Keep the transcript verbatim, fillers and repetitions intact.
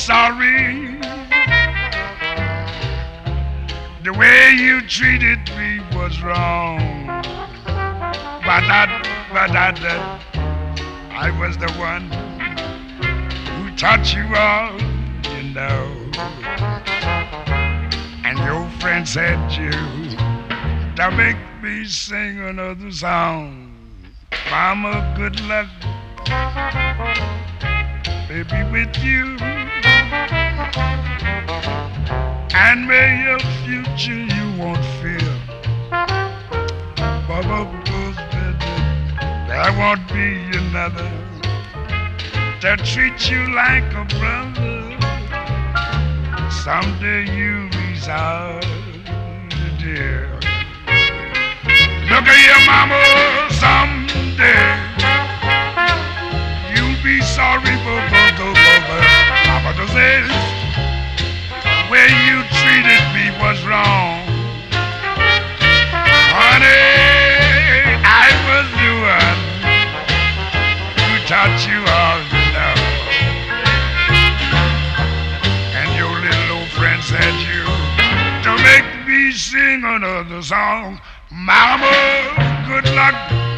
sorry. The way you treated me was wrong. But that, but that, that I was the one who taught you all, you know. And your friend said you to make me sing another song. Mama, good luck, baby, with you. And may your future you won't fear. Baba goes better. There won't be another to treat you like a brother. Someday you resolve, dear. Look at your mama someday. You'll be sorry for Papa says the way you treated me was wrong. Honey, I was the one who taught you all to know. And your little old friend said you to make me sing another song. Mama, good luck.